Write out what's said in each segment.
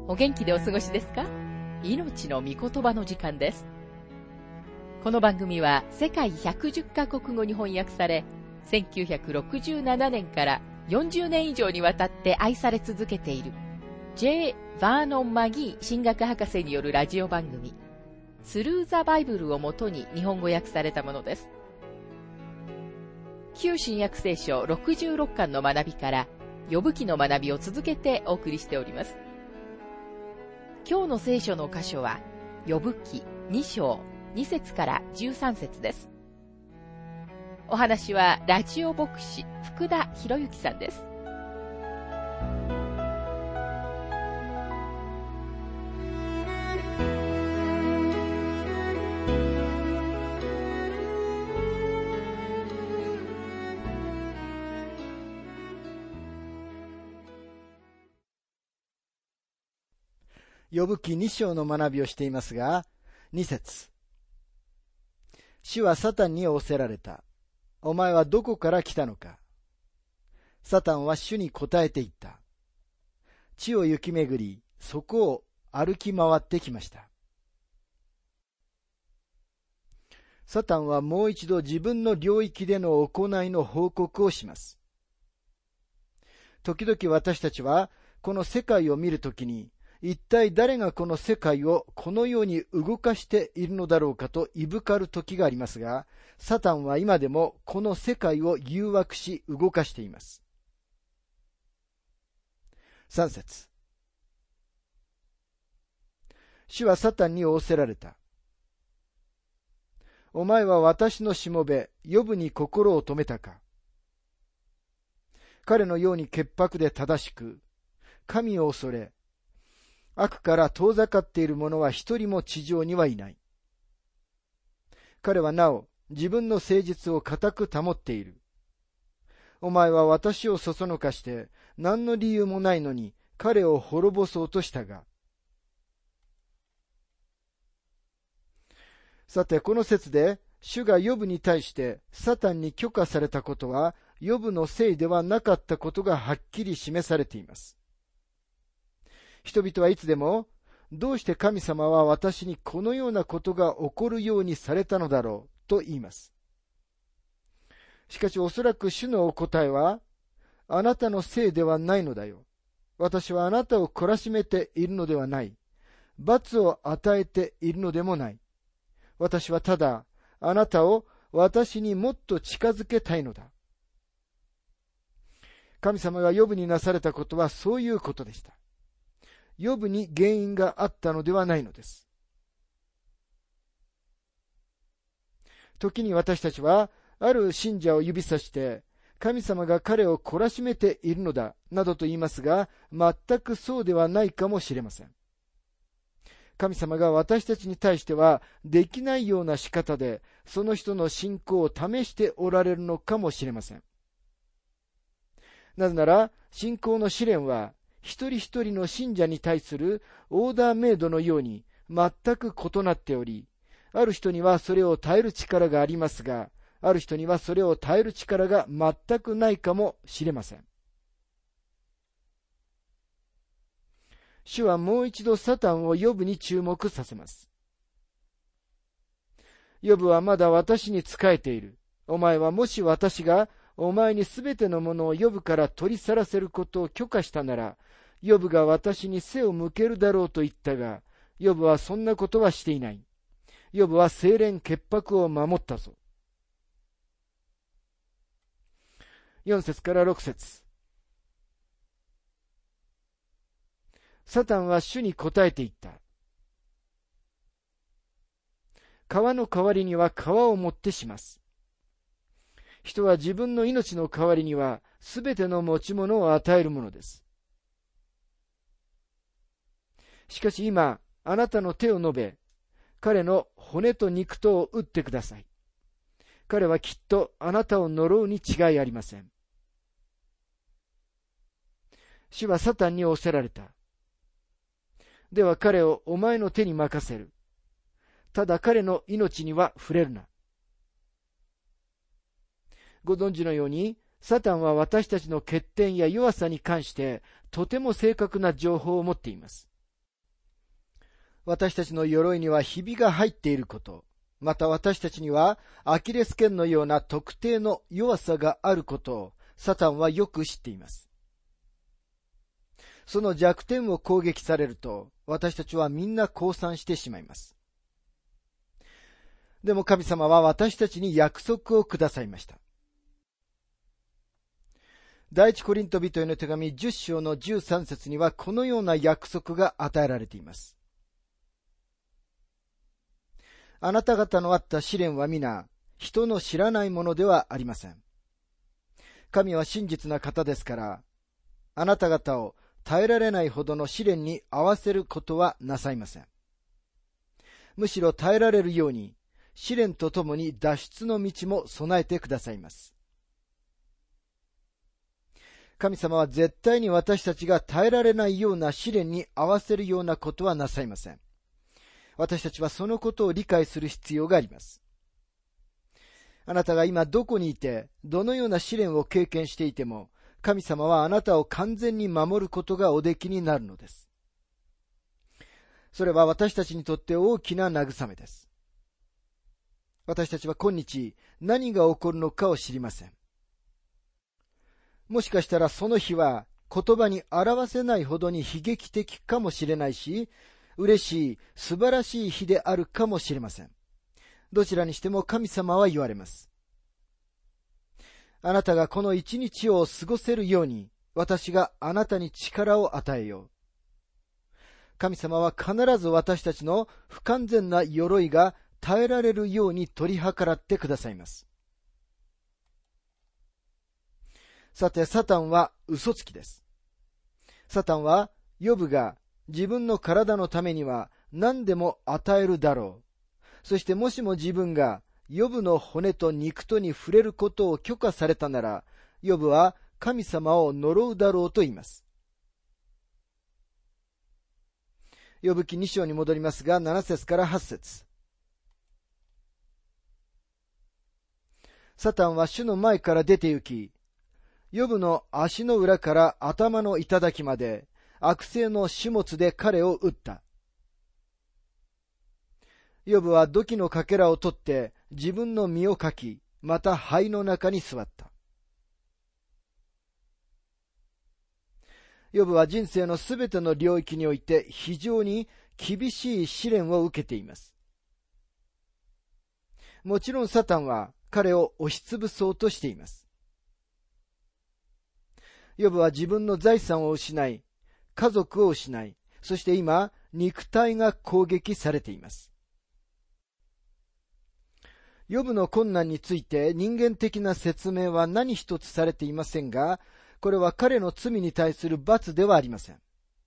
お元気でお過ごしですか？命の御言葉の時間です。この番組は世界110カ国語に翻訳され、1967年から40年以上にわたって愛され続けている J. バーノン・マギー神学博士によるラジオ番組スルー・ザ・バイブルをもとに日本語訳されたものです。旧新約聖書66巻の学びからヨブ記の学びを続けてお送りしております。今日の聖書の箇所はヨブ記2章2節から13節です。お話はラジオ牧師福田博之さんです。 ヨブ記2章の学びをしていますが、2節。主はサタンに仰せられた。お前はどこから来たのか。サタンは主に答えて言った。地を行き巡り、そこを歩き回ってきました。サタンはもう一度自分の領域での行いの報告をします。時々私たちはこの世界を見るときに、一体誰がこの世界をこのように動かしているのだろうかといぶかる時がありますが、サタンは今でもこの世界を誘惑し動かしています。3節。主はサタンに仰せられた。お前は私のしもべ、ヨブに心を止めたか。彼のように潔白で正しく、神を恐れ、悪から遠ざかっている者は一人も地上にはいない。彼はなお自分の誠実を固く保っている。お前は私をそそのかして何の理由もないのに彼を滅ぼそうとしたが。さてこの説で主がヨブに対してサタンに許可されたことはヨブのせいではなかったことがはっきり示されています。人々はいつでも、どうして神様は私にこのようなことが起こるようにされたのだろうと言います。しかしおそらく主のお答えは、あなたのせいではないのだよ。私はあなたを懲らしめているのではない。罰を与えているのでもない。私はただ、あなたを私にもっと近づけたいのだ。神様がヨブになされたことはそういうことでした。ヨブに原因があったのではないのです。時に私たちは、ある信者を指さして、神様が彼を懲らしめているのだ、などと言いますが、全くそうではないかもしれません。神様が私たちに対しては、できないような仕方で、その人の信仰を試しておられるのかもしれません。なぜなら、信仰の試練は、一人一人の信者に対するオーダーメイドのように全く異なっており、ある人にはそれを耐える力がありますが、ある人にはそれを耐える力が全くないかもしれません。主はもう一度サタンをヨブに注目させます。ヨブはまだ私に仕えている。お前はもし私がお前にすべてのものをヨブから取り去らせることを許可したなら、ヨブが私に背を向けるだろうと言ったが、ヨブはそんなことはしていない。ヨブは清廉潔白を守ったぞ。4節から6節。サタンは主に答えて言った。川の代わりには川をもってします。人は自分の命の代わりにはすべての持ち物を与えるものです。しかし今、あなたの手を伸べ、彼の骨と肉とを打ってください。彼はきっとあなたを呪うに違いありません。主はサタンに仰せられた。では彼をお前の手に任せる。ただ彼の命には触れるな。ご存知のように、サタンは私たちの欠点や弱さに関してとても正確な情報を持っています。 私たちの鎧にはひびが入っていること、また私たちにはアキレス腱のような特定の弱さがあることをサタンはよく知っています。その弱点を攻撃されると、私たちはみんな降参してしまいます。でも神様は私たちに約束をくださいました。第一コリント人への手紙10章の13節にはこのような約束が与えられています。あなた方のあった試練は皆、人の知らないものではありません。神は真実な方ですから、あなた方を耐えられないほどの試練に合わせることはなさいません。むしろ耐えられるように、試練とともに脱出の道も備えてくださいます。神様は絶対に私たちが耐えられないような試練に合わせるようなことはなさいません。私たちはそのことを理解する必要があります。あなたが今どこにいて、どのような試練を経験していても、神様はあなたを完全に守ることがおできになるのです。それは私たちにとって大きな慰めです。私たちは今日何が起こるのかを知りません。もしかしたらその日は言葉に表せないほどに悲劇的かもしれないし、嬉しい、素晴らしい日であるかもしれません。どちらにしても神様は言われます。あなたがこの一日を過ごせるように、私があなたに力を与えよう。神様は必ず私たちの不完全な鎧が耐えられるように取り計らってくださいます。さて、サタンは嘘つきです。サタンは、ヨブが自分の体のためには何でも与えるだろう。そしてもしも自分がヨブの骨と肉とに触れることを許可されたなら、ヨブは神様を呪うだろうと言います。ヨブ記2章に戻りますが、7節から8節。サタンは主の前から出て行き、ヨブの足の裏から頭の頂まで悪性の種物で彼を撃った。ヨブは土器のかけらを取って自分の身をかき、また灰の中に座った。ヨブは人生のすべての領域において非常に厳しい試練を受けています。もちろんサタンは彼を押しつぶそうとしています。ヨブは自分の財産を失い、家族を失い、そして今、肉体が攻撃されています。ヨブの困難について人間的な説明は何一つされていませんが、これは彼の罪に対する罰ではありません。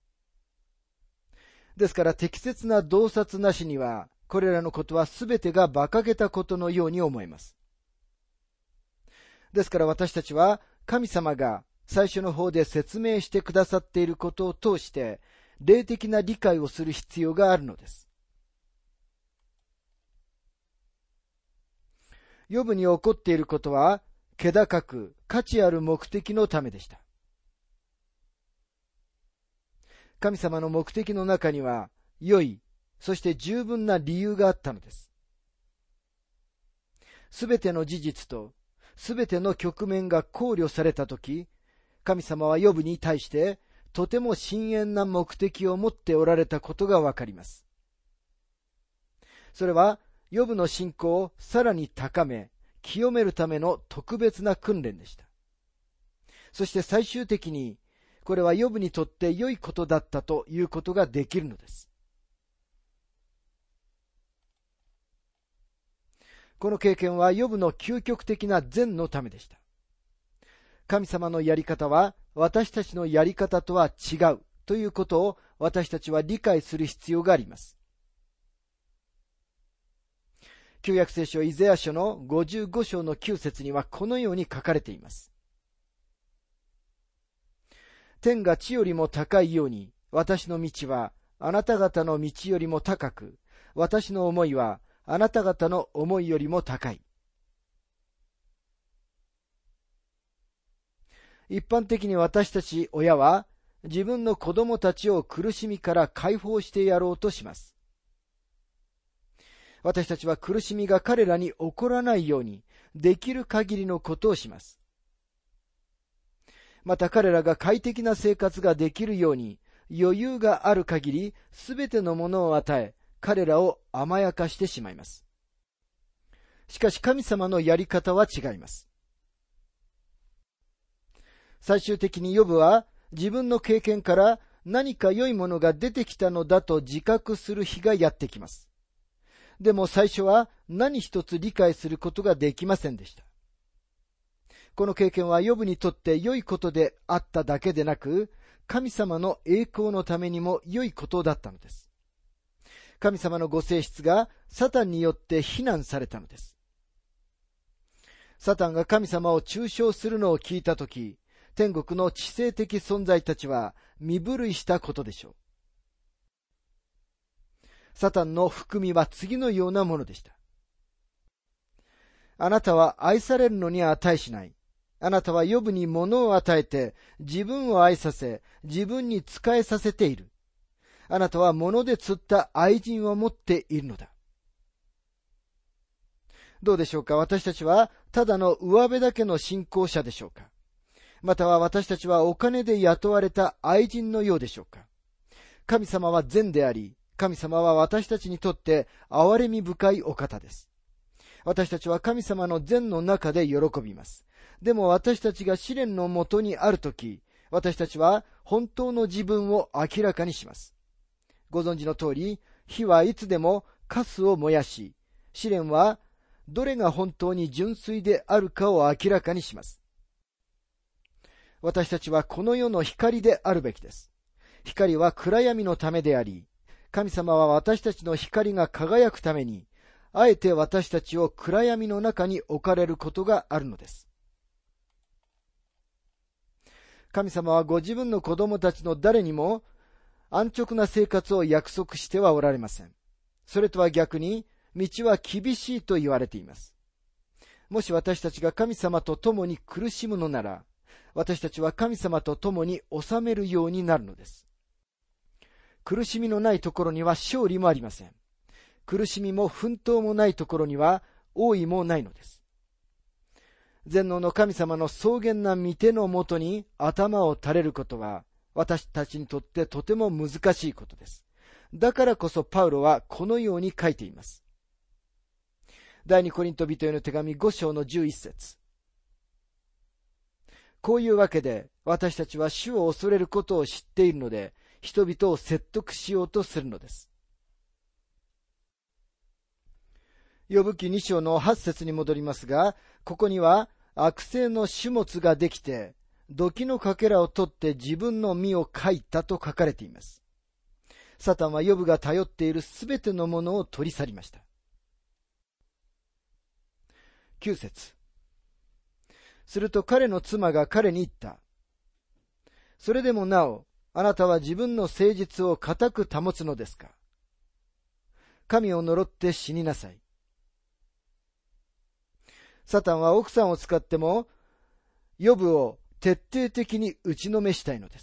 ですから適切な洞察なしには、これらのことは全てが馬鹿げたことのように思えます。ですから私たちは神様が最初の方で説明してくださっていることを通して、霊的な理解をする必要があるのです。ヨブに起こっていることは、気高く価値ある目的のためでした。神様の目的の中には、良い、そして十分な理由があったのです。すべての事実と、すべての局面が考慮されたとき、神様はヨブに対して、とても深遠な目的を持っておられたことがわかります。それは、ヨブの信仰をさらに高め、清めるための特別な訓練でした。そして最終的に、これはヨブにとって良いことだったということができるのです。この経験はヨブの究極的な善のためでした。神様のやり方は私たちのやり方とは違うということを私たちは理解する必要があります。旧約聖書イザヤ書の55章の9節にはこのように書かれています。天が地よりも高いように、私の道はあなた方の道よりも高く、私の思いはあなた方の思いよりも高い。一般的に私たち親は自分の子供たちを苦しみから解放してやろうとします。 私たちは苦しみが彼らに起こらないように、できる限りのことをします。また彼らが快適な生活ができるように、余裕がある限り、すべてのものを与え、彼らを甘やかしてしまいます。しかし神様のやり方は違います。最終的にヨブは自分の経験から何か良いものが出てきたのだと自覚する日がやってきます。でも最初は何一つ理解することができませんでした。この経験はヨブにとって良いことであっただけでなく、神様の栄光のためにも良いことだったのです。神様のご性質がサタンによって非難されたのです。サタンが神様を中傷するのを聞いたとき、天国の知性的存在たちは身震いしたことでしょう。サタンの含みは次のようなものでした。あなたは愛されるのに値しない。あなたはヨブに物を与えて、自分を愛させ、自分に仕えさせている。あなたは物で釣った愛人を持っているのだ。どうでしょうか。私たちはただの上辺だけの信仰者でしょうか。または私たちはお金で雇われた愛人のようでしょうか。神様は善であり、神様は私たちにとって憐れみ深いお方です。私たちは神様の善の中で喜びます。でも私たちが試練のもとにあるとき、私たちは本当の自分を明らかにします。ご存知の通り、火はいつでもカスを燃やし、試練はどれが本当に純粋であるかを明らかにします。私たちはこの世の光であるべきです。光は暗闇のためであり、神様は私たちの光が輝くために、あえて私たちを暗闇の中に置かれることがあるのです。神様はご自分の子供たちの誰にも安直な生活を約束してはおられません。それとは逆に、道は厳しいと言われています。もし私たちが神様と共に苦しむのなら、私たちは神様と共に治めるようになるのです。苦しみのないところには勝利もありません。苦しみも奮闘もないところには王位もないのです。全能の神様の草原な御手のもとに頭を垂れることは、私たちにとってとても難しいことです。だからこそパウロはこのように書いています。第二コリント人への手紙5章の11節。こういうわけで私たちは主を恐れることを知っているので、人々を説得しようとするのです。ヨブ記2章の8節に戻りますが、ここには悪性の種物ができて、土器のかけらを取って自分の身を欠いたと書かれています。サタンはヨブが頼っているすべてのものを取り去りました。9節。すると彼の妻が彼に言った。それでもなお、あなたは自分の誠実を固く保つのですか。神を呪って死になさい。サタンは奥さんを使っても、ヨブを徹底的に打ちのめしたいのです。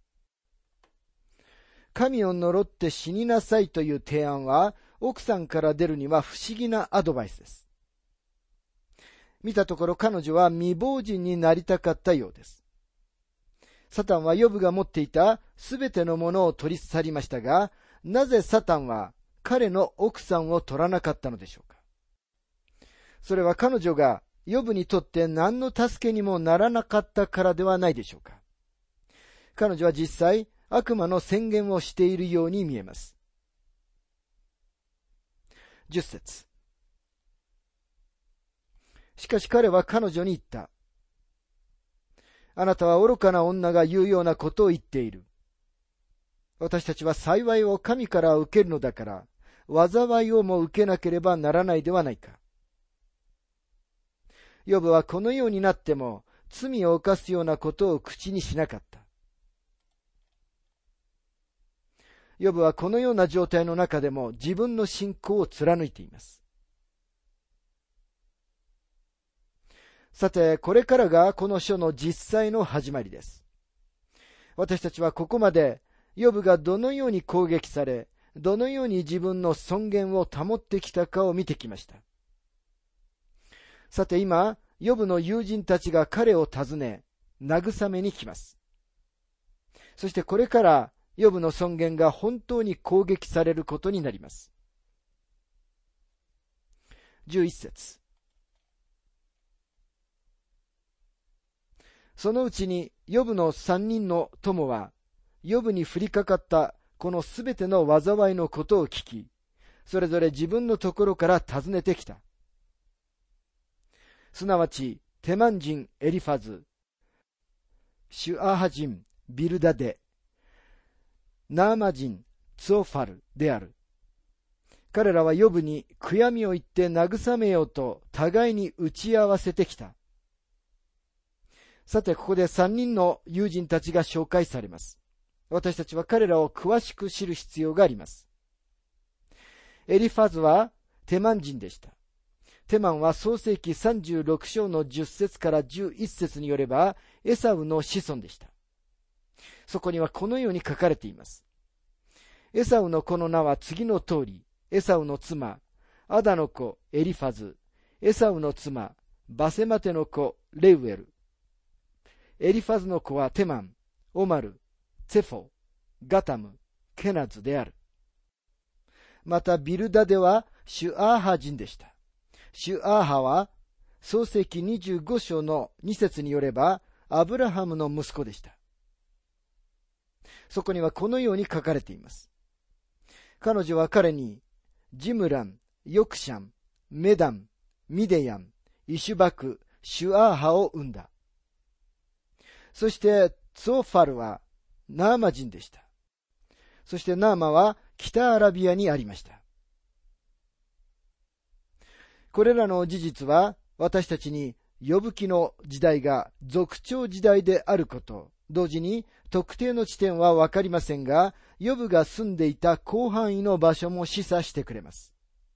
神を呪って死になさいという提案は、奥さんから出るには不思議なアドバイスです。見たところ彼女は未亡人になりたかったようです。サタンはヨブが持っていたすべてのものを取り去りましたが、なぜサタンは彼の奥さんを取らなかったのでしょうか。それは彼女がヨブにとって何の助けにもならなかったからではないでしょうか。彼女は実際悪魔の宣言をしているように見えます。10節。しかし彼は彼女に言った。あなたは愚かな女が言うようなことを言っている。私たちは幸いを神から受けるのだから、災いをも受けなければならないではないか。ヨブはこのようになっても罪を犯すようなことを口にしなかった。ヨブはこのような状態の中でも自分の信仰を貫いています。さて、これからがこの書の実際の始まりです。私たちはここまでヨブがどのように攻撃され、 どのように自分の尊厳を保ってきたかを見てきました。さて今、ヨブの友人たちが彼を訪ね、慰めに来ます。そしてこれからヨブの尊厳が本当に攻撃されることになります。11節。そのうちにヨブの3人の友は、ヨブに降りかかったこのすべての災いのことを聞き、それぞれ自分のところから訪ねてきた。すなわち、テマン人エリファズ、シュアハ人ビルダデ、ナーマ人ツオファルである。彼らはヨブに悔やみを言って慰めようと互いに打ち合わせてきた。さてここで3人の友人たちが紹介されます。私たちは彼らを詳しく知る必要があります。エリファズはテマン人でした。テマンは創世記36章の10節から11節によればエサウの子孫でした。そこにはこのように書かれています。エサウの子の名は次の通り、エサウの妻、アダの子エリファズ、エサウの妻、バセマテの子レウエル。エリファズの子はテマン、オマル、ツェフォ、ガタム、ケナズである。またビルダデはシュアーハ人でした。シュアーハは創世記25章の2節によればアブラハムの息子でした。そこにはこのように書かれています。彼女は彼にジムラン、ヨクシャン、メダン、ミデヤン、イシュバク、シュアーハを生んだ。そしてツオファルはナーマ人でした。そしてナーマは北アラビアにありました。これらの事実は私たちにヨブ記の時代が族長時代であること、同時に特定の地点はわかりませんが、ヨブが住んでいた広範囲の場所も示唆してくれます。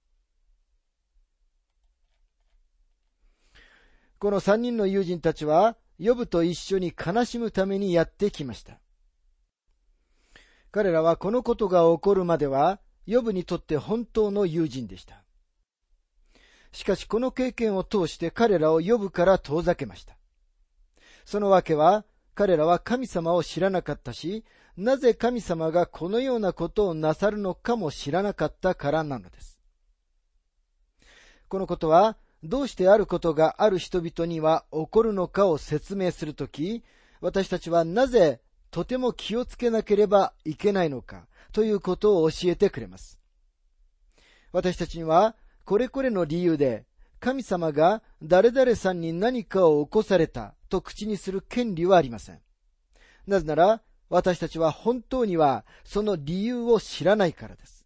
この3人の友人たちはヨブと一緒に悲しむためにやってきました。彼らはこのことが起こるまではヨブにとって本当の友人でした。しかしこの経験を通して彼らをヨブから遠ざけました。そのわけは彼らは神様を知らなかったし、なぜ神様がこのようなことをなさるのかも知らなかったからなのです。このことはどうしてあることがある人々には起こるのかを説明するとき、私たちはなぜとても気をつけなければいけないのかということを教えてくれます。私たちにはこれこれの理由で神様が誰々さんに何かを起こされたと口にする権利はありません。なぜなら私たちは本当にはその理由を知らないからです。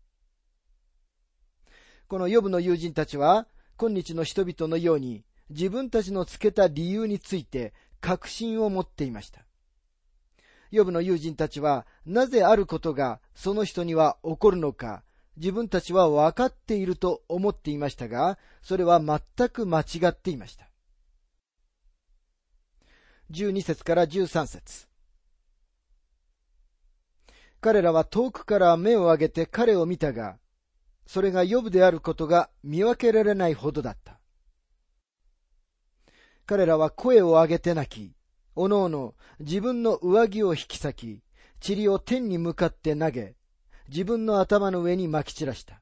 このヨブの友人たちは今日の人々のように自分たちのつけた理由について確信を持っていました。ヨブの友人たちはなぜあることがその人には起こるのか自分たちは分かっていると思っていましたが、それは全く間違っていました。12節から13節。彼らは遠くから目を上げて彼を見たが、それがヨブであることが見分けられないほどだった。彼らは声を上げて泣き、おのおの自分の上着を引き裂き、塵を天に向かって投げ、自分の頭の上に撒き散らした。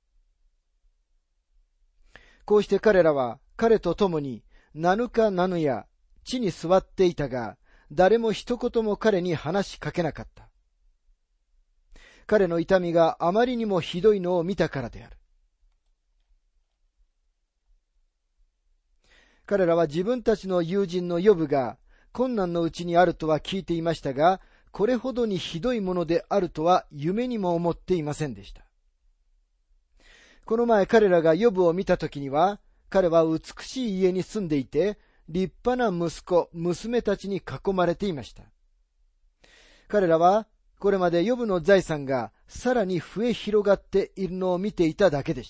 こうして彼らは彼と共に7日7夜地に座っていたが、誰も一言も彼に話しかけなかった。彼の痛みがあまりにもひどいのを見たからである。彼らは自分たちの友人のヨブが困難のうちにあるとは聞いていましたが、これほどにひどいものであるとは夢にも思っていませんでした。この前彼らがヨブを見たときには、彼は美しい家に住んでいて、立派な息子、娘たちに囲まれていました。彼らはこれまでヨブの財産がさらに増え広がっているのを見ていただけでした。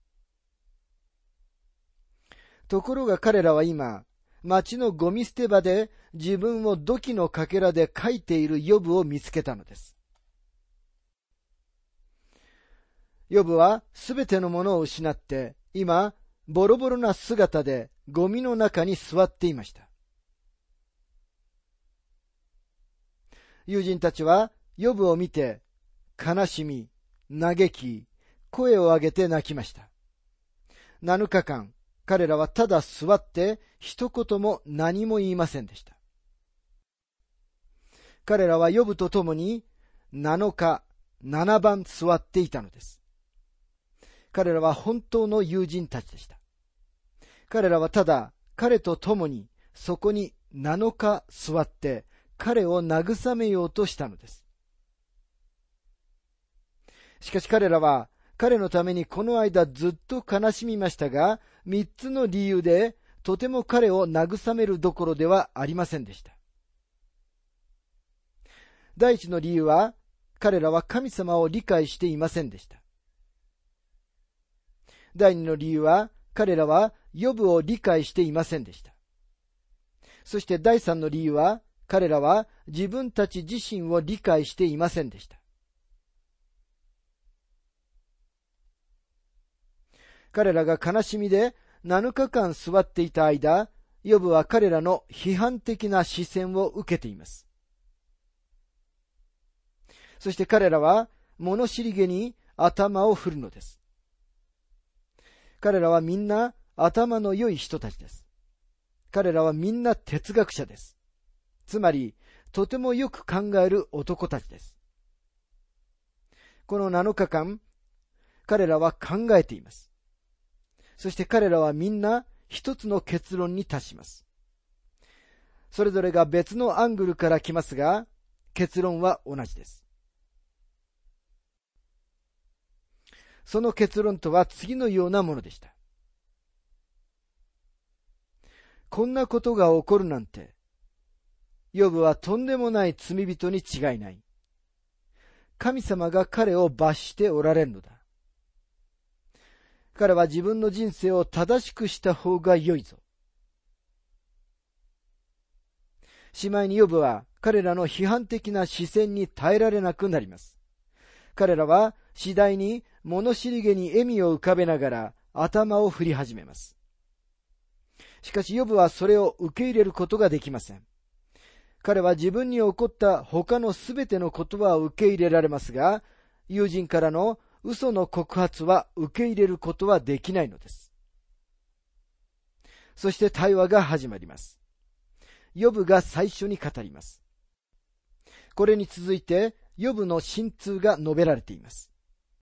ところが彼らは今、町のゴミ捨て場で自分を土器のかけらで書いているヨブを見つけたのです。 ヨブはすべてのものを失って、今、ボロボロな姿でゴミの中に座っていました。友人たちはヨブを見て、悲しみ、嘆き、声を上げて泣きました。7日間、彼らはただ座って一言も何も言いませんでした。彼らはヨブと共に7日、7番座っていたのです。彼らは本当の友人たちでした。彼らはただ彼と共にそこに7日座って彼を慰めようとしたのです。しかし彼らは彼のためにこの間ずっと悲しみましたが、3つの理由でとても彼を慰めるどころではありませんでした。第一の理由は、彼らは神様を理解していませんでした。第二の理由は、彼らはヨブを理解していませんでした。そして第三の理由は、彼らは自分たち自身を理解していませんでした。彼らが悲しみで7日間座っていた間、ヨブは彼らの批判的な視線を受けています。そして彼らは物知りげに頭を振るのです。彼らはみんな頭の良い人たちです。彼らはみんな哲学者です。つまり、とてもよく考える男たちです。この7日間、彼らは考えています。そして彼らはみんな一つの結論に達します。それぞれが別のアングルから来ますが、結論は同じです。その結論とは次のようなものでした。こんなことが起こるなんて、ヨブはとんでもない罪人に違いない。神様が彼を罰しておられるのだ。彼は自分の人生を正しくした方が良いぞ。しまいにヨブは彼らの批判的な視線に耐えられなくなります。彼らは次第に物知りげに笑みを浮かべながら頭を振り始めます。しかしヨブはそれを受け入れることができません。彼は自分に起こった他のすべてのことは受け入れられますが、友人からの嘘の告発は受け入れることはできないのです。そして対話が始まります。ヨブが最初に語ります。これに続いてヨブの心痛が述べられています。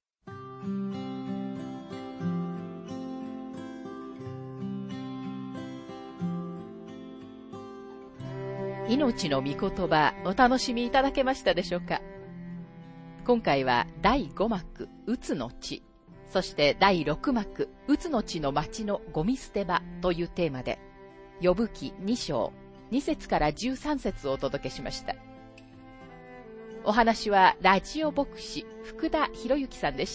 命の御言葉、お楽しみいただけましたでしょうか。今回は第5幕、うつの地、そして第6幕、うつの地の町のゴミ捨て場というテーマで、ヨブ記2章、2節から13節をお届けしました。お話はラジオ牧師福田博之さんでした。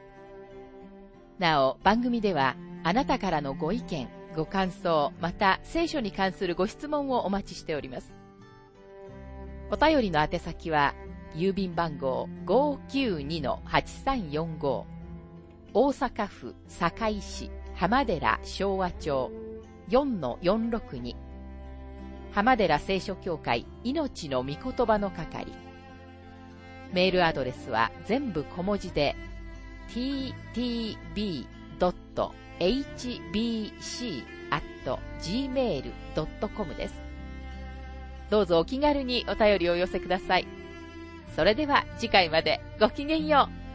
なお、番組ではあなたからのご意見、ご感想、また聖書に関するご質問をお待ちしております。お便りの宛先は、郵便番号 592-8345 大阪府堺市浜寺昭和町 4-462 浜寺聖書協会命の御言葉の係。メールアドレスは全部小文字で ttb.hbc@gmail.com です。どうぞお気軽にお便りをお寄せください。それでは次回までごきげんよう。